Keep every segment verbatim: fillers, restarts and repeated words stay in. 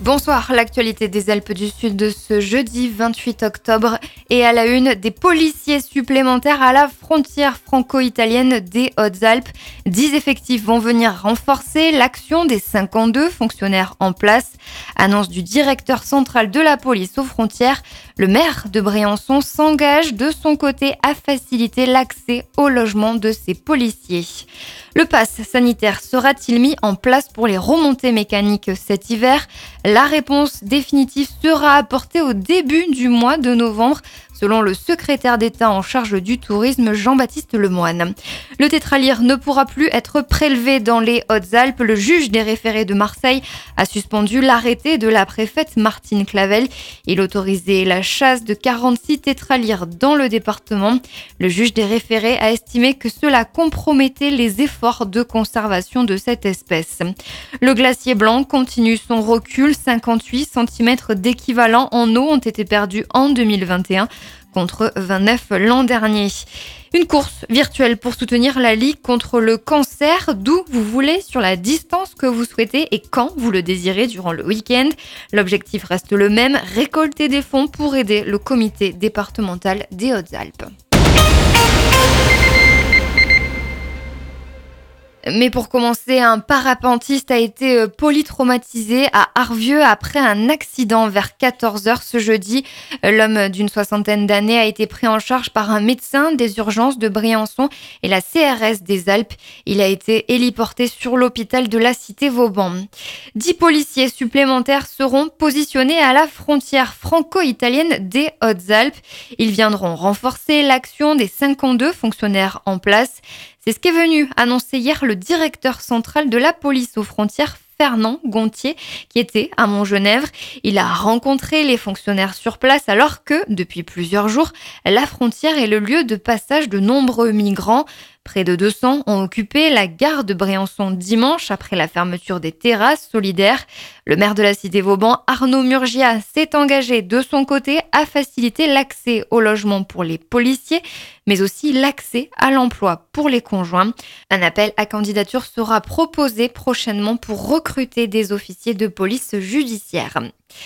Bonsoir, l'actualité des Alpes du Sud de ce jeudi vingt-huit octobre et à la une, des policiers supplémentaires à la frontière franco-italienne des Hautes-Alpes. Dix effectifs vont venir renforcer l'action des cinquante-deux fonctionnaires en place. Annonce du directeur central de la police aux frontières. Le maire de Briançon s'engage de son côté à faciliter l'accès au logement de ses policiers. Le pass sanitaire sera-t-il mis en place pour les remontées mécaniques cet hiver ? La réponse définitive sera apportée au début du mois de novembre, selon le secrétaire d'État en charge du tourisme, Jean-Baptiste Lemoyne. Le tétralyre ne pourra plus être prélevé dans les Hautes-Alpes. Le juge des référés de Marseille a suspendu l'arrêté de la préfète Martine Clavel. Il autorisait la chasse de quarante-six tétralyres dans le département. Le juge des référés a estimé que cela compromettait les efforts de conservation de cette espèce. Le glacier blanc continue son recul. cinquante-huit centimètres d'équivalent en eau ont été perdus en deux mille vingt et un contre vingt-neuf l'an dernier. Une course virtuelle pour soutenir la Ligue contre le cancer, d'où vous voulez, sur la distance que vous souhaitez et quand vous le désirez durant le week-end. L'objectif reste le même, récolter des fonds pour aider le comité départemental des Hautes-Alpes. Mais pour commencer, un parapentiste a été polytraumatisé à Arvieux après un accident vers quatorze heures ce jeudi. L'homme d'une soixantaine d'années a été pris en charge par un médecin des urgences de Briançon et la C R S des Alpes. Il a été héliporté sur l'hôpital de la Cité-Vauban. Dix policiers supplémentaires seront positionnés à la frontière franco-italienne des Hautes-Alpes. Ils viendront renforcer l'action des cinquante-deux fonctionnaires en place. C'est ce qu'est venu annoncer hier le directeur central de la police aux frontières, Fernand Gontier, qui était à Montgenèvre. Il a rencontré les fonctionnaires sur place alors que, depuis plusieurs jours, la frontière est le lieu de passage de nombreux migrants. Près de deux cents ont occupé la gare de Briançon dimanche après la fermeture des terrasses solidaires. Le maire de la Cité-Vauban, Arnaud Murgia, s'est engagé de son côté à faciliter l'accès au logement pour les policiers, mais aussi l'accès à l'emploi pour les conjoints. Un appel à candidature sera proposé prochainement pour recruter des officiers de police judiciaire.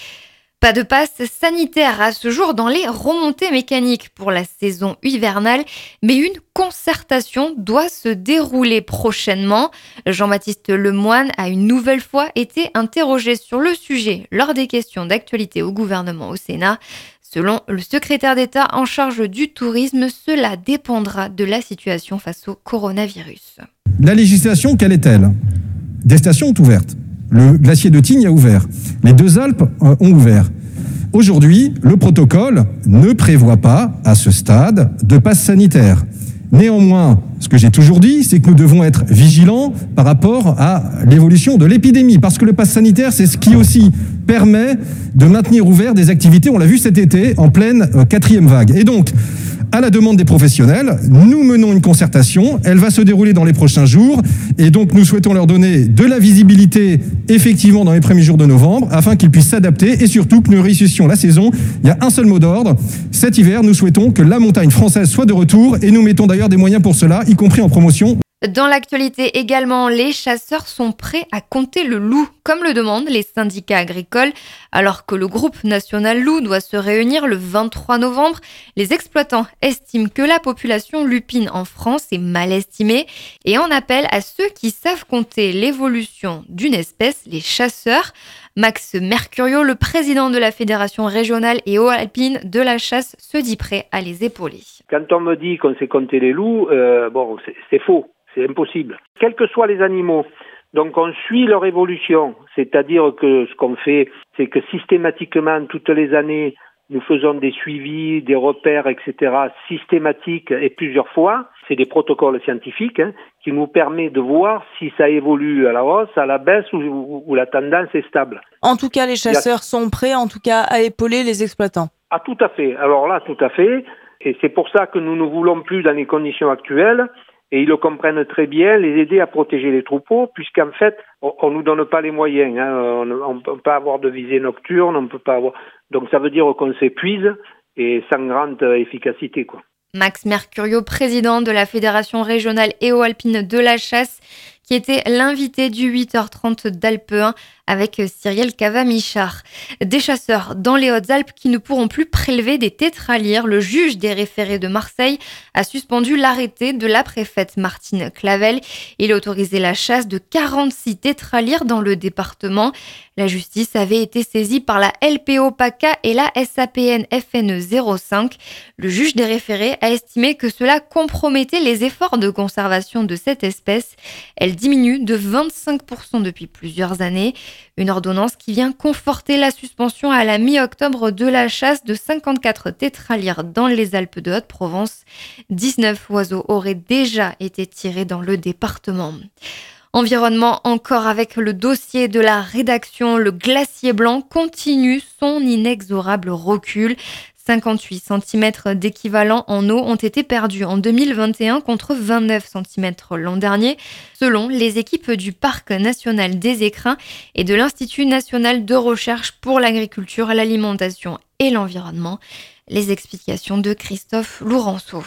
Pas de passe sanitaire à ce jour dans les remontées mécaniques pour la saison hivernale, mais une concertation doit se dérouler prochainement. Jean-Baptiste Lemoyne a une nouvelle fois été interrogé sur le sujet lors des questions d'actualité au gouvernement au Sénat. Selon le secrétaire d'État en charge du tourisme, cela dépendra de la situation face au coronavirus. La législation, quelle est-elle ? Des stations ont ouvertes. Le glacier de Tignes a ouvert. Les deux Alpes ont ouvert. Aujourd'hui, le protocole ne prévoit pas, à ce stade, de passe sanitaire. Néanmoins, ce que j'ai toujours dit, c'est que nous devons être vigilants par rapport à l'évolution de l'épidémie, parce que le passe sanitaire, c'est ce qui aussi permet de maintenir ouvert des activités, on l'a vu cet été, en pleine euh, quatrième vague. Et donc, à la demande des professionnels, nous menons une concertation, elle va se dérouler dans les prochains jours, et donc nous souhaitons leur donner de la visibilité, effectivement, dans les premiers jours de novembre, afin qu'ils puissent s'adapter, et surtout que nous réussissions la saison. Il y a un seul mot d'ordre, cet hiver, nous souhaitons que la montagne française soit de retour, et nous mettons d'ailleurs des moyens pour cela, y compris en promotion. Dans l'actualité également, les chasseurs sont prêts à compter le loup, comme le demandent les syndicats agricoles. Alors que le groupe national loup doit se réunir le vingt-trois novembre, les exploitants estiment que la population lupine en France est mal estimée et en appellent à ceux qui savent compter l'évolution d'une espèce, les chasseurs. Max Mercurio, le président de la Fédération régionale et haut-alpine de la chasse, se dit prêt à les épauler. Quand on me dit qu'on sait compter les loups, euh, bon, c'est, c'est faux. C'est impossible. Quels que soient les animaux, donc on suit leur évolution, c'est-à-dire que ce qu'on fait, c'est que systématiquement, toutes les années, nous faisons des suivis, des repères, et cetera, systématiques et plusieurs fois. C'est des protocoles scientifiques hein, qui nous permettent de voir si ça évolue à la hausse, à la baisse ou, ou, ou la tendance est stable. En tout cas, les chasseurs sont prêts, en tout cas, à épauler les exploitants. Ah, tout à fait. Alors là, tout à fait. Et c'est pour ça que nous ne voulons plus, dans les conditions actuelles, et ils le comprennent très bien, les aider à protéger les troupeaux, puisqu'en fait, on ne nous donne pas les moyens. Hein. On ne peut pas avoir de visée nocturne, on ne peut pas avoir. Donc ça veut dire qu'on s'épuise et sans grande efficacité, quoi. Max Mercurio, président de la Fédération régionale et haut-alpine de la chasse, qui était l'invité du huit heures trente d'Alpe un avec Cyrielle Cava-Michard. Des chasseurs dans les Hautes-Alpes qui ne pourront plus prélever des tétralyres. Le juge des référés de Marseille a suspendu l'arrêté de la préfète Martine Clavel. Il a autorisé la chasse de quarante-six tétralyres dans le département. La justice avait été saisie par la L P O PACA et la S A P N F N E zéro cinq. Le juge des référés a estimé que cela compromettait les efforts de conservation de cette espèce. Elle diminue de vingt-cinq pour cent depuis plusieurs années. Une ordonnance qui vient conforter la suspension à la mi-octobre de la chasse de cinquante-quatre tétralyres dans les Alpes de Haute-Provence. dix-neuf oiseaux auraient déjà été tirés dans le département. Environnement encore avec le dossier de la rédaction. Le glacier blanc continue son inexorable recul. cinquante-huit centimètres d'équivalent en eau ont été perdus en deux mille vingt et un contre vingt-neuf centimètres l'an dernier, selon les équipes du Parc national des Écrins et de l'Institut national de recherche pour l'agriculture, l'alimentation et l'environnement. Les explications de Christophe Lourenço.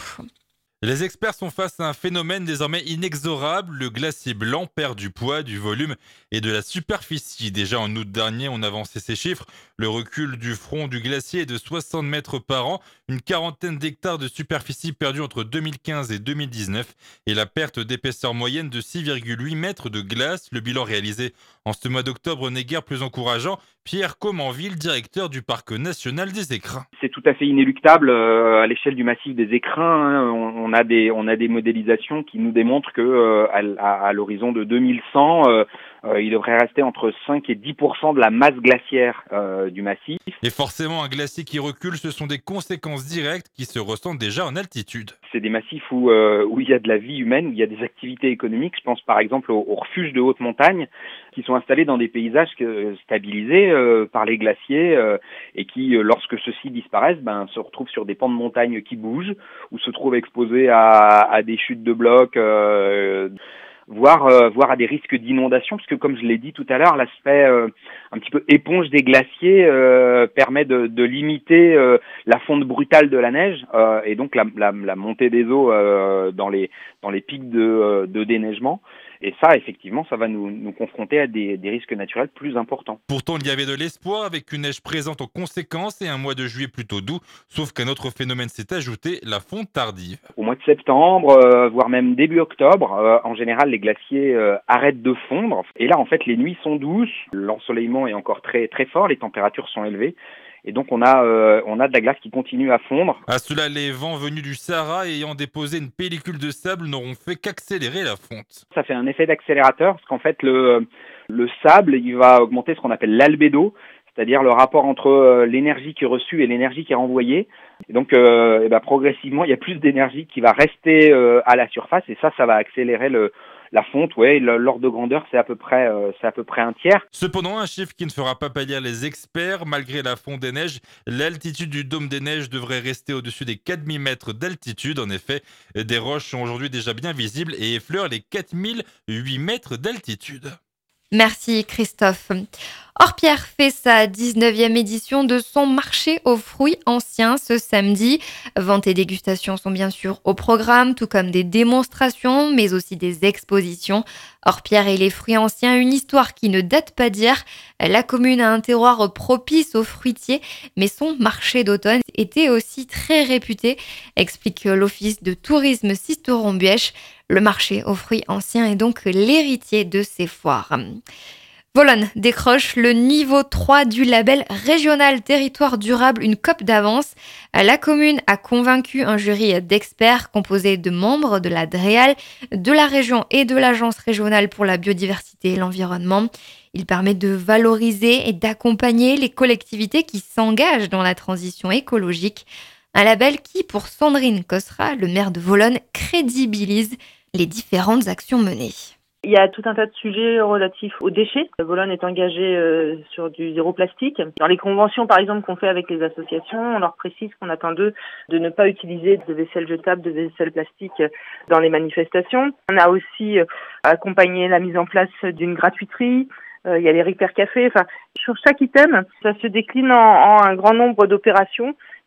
Les experts sont face à un phénomène désormais inexorable. Le glacier blanc perd du poids, du volume et de la superficie. Déjà en août dernier, on avançait ces chiffres. Le recul du front du glacier est de soixante mètres par an. Une quarantaine d'hectares de superficie perdue entre deux mille quinze et deux mille dix-neuf. Et la perte d'épaisseur moyenne de six virgule huit mètres de glace. Le bilan réalisé en ce mois d'octobre n'est guère plus encourageant. Pierre Comenville, directeur du Parc national des Écrins. C'est tout à fait inéluctable euh, à l'échelle du massif des Écrins. Hein, on, on a des on a des modélisations qui nous démontrent que euh, à, à, à l'horizon de deux mille cent, euh, euh, il devrait rester entre cinq et dix pour cent de la masse glaciaire euh, du massif. Et forcément, un glacier qui recule, ce sont des conséquences directes qui se ressentent déjà en altitude. C'est des massifs où euh, où il y a de la vie humaine, où il y a des activités économiques. Je pense par exemple aux, aux refuges de haute montagne qui sont installés dans des paysages que, stabilisés euh, par les glaciers euh, et qui, euh, lorsque ceux-ci disparaissent, ben, se retrouvent sur des pans de montagne qui bougent ou se trouvent exposés à, à des chutes de blocs, euh, voire, euh, voire à des risques d'inondation, parce que comme je l'ai dit tout à l'heure, l'aspect euh, un petit peu éponge des glaciers euh, permet de, de limiter euh, la fonte brutale de la neige euh, et donc la, la, la montée des eaux euh, dans les dans les pics de, de déneigement. Et ça, effectivement, ça va nous, nous confronter à des, des risques naturels plus importants. Pourtant, il y avait de l'espoir avec une neige présente en conséquence et un mois de juillet plutôt doux. Sauf qu'un autre phénomène s'est ajouté, la fonte tardive. Au mois de septembre, euh, voire même début octobre, euh, en général, les glaciers euh, arrêtent de fondre. Et là, en fait, les nuits sont douces, l'ensoleillement est encore très très fort, les températures sont élevées. Et donc on a euh, on a de la glace qui continue à fondre. À cela, les vents venus du Sahara ayant déposé une pellicule de sable n'auront fait qu'accélérer la fonte. Ça fait un effet d'accélérateur parce qu'en fait le le sable, il va augmenter ce qu'on appelle l'albédo, c'est-à-dire le rapport entre euh, l'énergie qui est reçue et l'énergie qui est renvoyée. Et donc euh, et ben, progressivement, il y a plus d'énergie qui va rester euh, à la surface et ça ça va accélérer le La fonte, ouais, l'ordre de grandeur, c'est à peu près, euh, c'est à peu près un tiers. Cependant, un chiffre qui ne fera pas pâlir les experts, malgré la fonte des neiges, l'altitude du dôme des neiges devrait rester au-dessus des quatre mille mètres d'altitude. En effet, des roches sont aujourd'hui déjà bien visibles et effleurent les quatre mille huit mètres d'altitude. Merci Christophe. Orpierre fait sa dix-neuvième édition de son marché aux fruits anciens ce samedi. Vente et dégustation sont bien sûr au programme, tout comme des démonstrations, mais aussi des expositions. Orpierre et les fruits anciens, une histoire qui ne date pas d'hier. La commune a un terroir propice aux fruitiers, mais son marché d'automne était aussi très réputé, explique l'office de tourisme Sisteron-Buèche. Le marché aux fruits anciens est donc l'héritier de ces foires. Volonne décroche le niveau trois du label régional territoire durable, une cope d'avance. La commune a convaincu un jury d'experts composé de membres de la DREAL, de la région et de l'Agence régionale pour la biodiversité et l'environnement. Il permet de valoriser et d'accompagner les collectivités qui s'engagent dans la transition écologique. Un label qui, pour Sandrine Cosra, le maire de Volonne, crédibilise les différentes actions menées. Il y a tout un tas de sujets relatifs aux déchets. Volonne est engagée euh, sur du zéro plastique. Dans les conventions, par exemple, qu'on fait avec les associations, on leur précise qu'on attend d'eux de ne pas utiliser de vaisselle jetable, de vaisselle plastique dans les manifestations. On a aussi euh, accompagné la mise en place d'une gratuiterie. Euh, il y a les Repair Café. Enfin, sur chaque item, ça se décline en, en un grand nombre d'opérations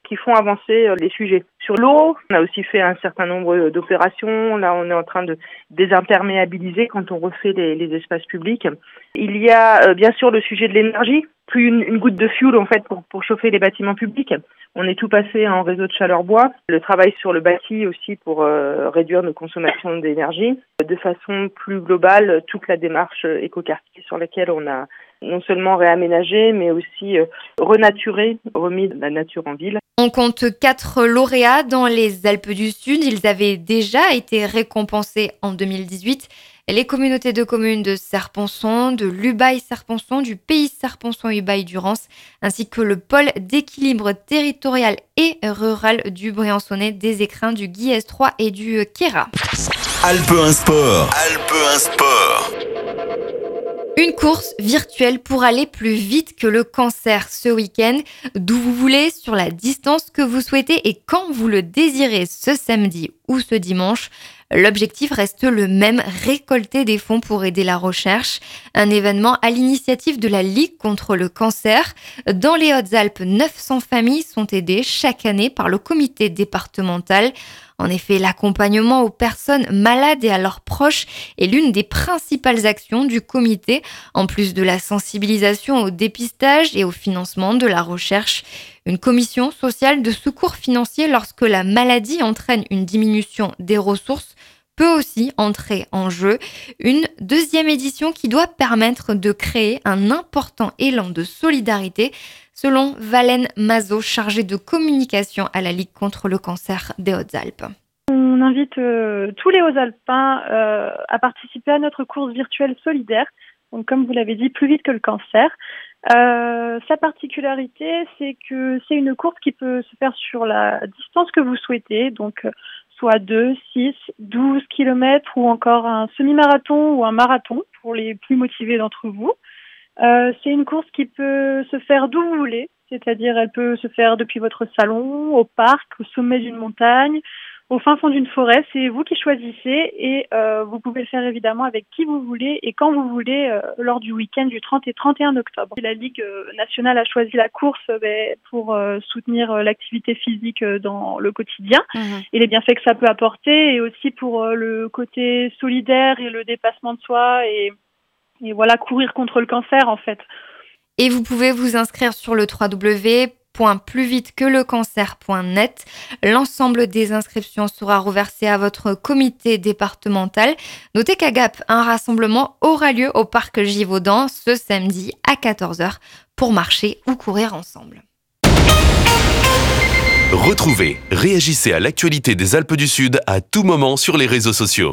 qui font avancer les sujets. Sur l'eau, on a aussi fait un certain nombre d'opérations. Là, on est en train de désimperméabiliser quand on refait les, les espaces publics. Il y a euh, bien sûr le sujet de l'énergie. Plus une, une goutte de fuel en fait pour, pour chauffer les bâtiments publics. On est tout passé en réseau de chaleur bois. Le travail sur le bâti aussi pour euh, réduire nos consommations d'énergie. De façon plus globale, toute la démarche écoquartier sur laquelle on a non seulement réaménagé, mais aussi euh, renaturé, remis de la nature en ville. On compte quatre lauréats dans les Alpes du Sud. Ils avaient déjà été récompensés en deux mille dix-huit. Les communautés de communes de Serponçon, de l'Ubaye-Serponçon, du Pays Serponçon-Ubaye-Durance, ainsi que le pôle d'équilibre territorial et rural du Briançonnais, des Écrins, du Guy S trois et du Queyras. Alpe un Sport. Alpe un Sport. Une course virtuelle pour aller plus vite que le cancer ce week-end, d'où vous voulez, sur la distance que vous souhaitez et quand vous le désirez ce samedi ou ce dimanche. L'objectif reste le même, récolter des fonds pour aider la recherche. Un événement à l'initiative de la Ligue contre le cancer. Dans les Hautes-Alpes, neuf cents familles sont aidées chaque année par le comité départemental. En effet, l'accompagnement aux personnes malades et à leurs proches est l'une des principales actions du comité, en plus de la sensibilisation au dépistage et au financement de la recherche. Une commission sociale de secours financier lorsque la maladie entraîne une diminution des ressources peut aussi entrer en jeu. Une deuxième édition qui doit permettre de créer un important élan de solidarité, selon Valène Mazot, chargée de communication à la Ligue contre le cancer des Hautes-Alpes. On invite euh, tous les Hautes-Alpins euh, à participer à notre course virtuelle solidaire. Donc, comme vous l'avez dit, plus vite que le cancer. Euh, sa particularité, c'est que c'est une course qui peut se faire sur la distance que vous souhaitez, donc euh, soit deux, six, douze kilomètres ou encore un semi-marathon ou un marathon pour les plus motivés d'entre vous. Euh, c'est une course qui peut se faire d'où vous voulez, c'est-à-dire elle peut se faire depuis votre salon, au parc, au sommet d'une montagne, au fin fond d'une forêt. C'est vous qui choisissez et euh, vous pouvez le faire évidemment avec qui vous voulez et quand vous voulez euh, lors du week-end du trente et trente et un octobre. La Ligue euh, nationale a choisi la course euh, pour euh, soutenir euh, l'activité physique euh, dans le quotidien mmh. et les bienfaits que ça peut apporter, et aussi pour euh, le côté solidaire et le dépassement de soi et Et voilà, courir contre le cancer, en fait. Et vous pouvez vous inscrire sur le w w w point plus vite que le cancer point net. L'ensemble des inscriptions sera reversé à votre comité départemental. Notez qu'à Gap, un rassemblement aura lieu au parc Givaudan ce samedi à quatorze heures pour marcher ou courir ensemble. Retrouvez, réagissez à l'actualité des Alpes du Sud à tout moment sur les réseaux sociaux.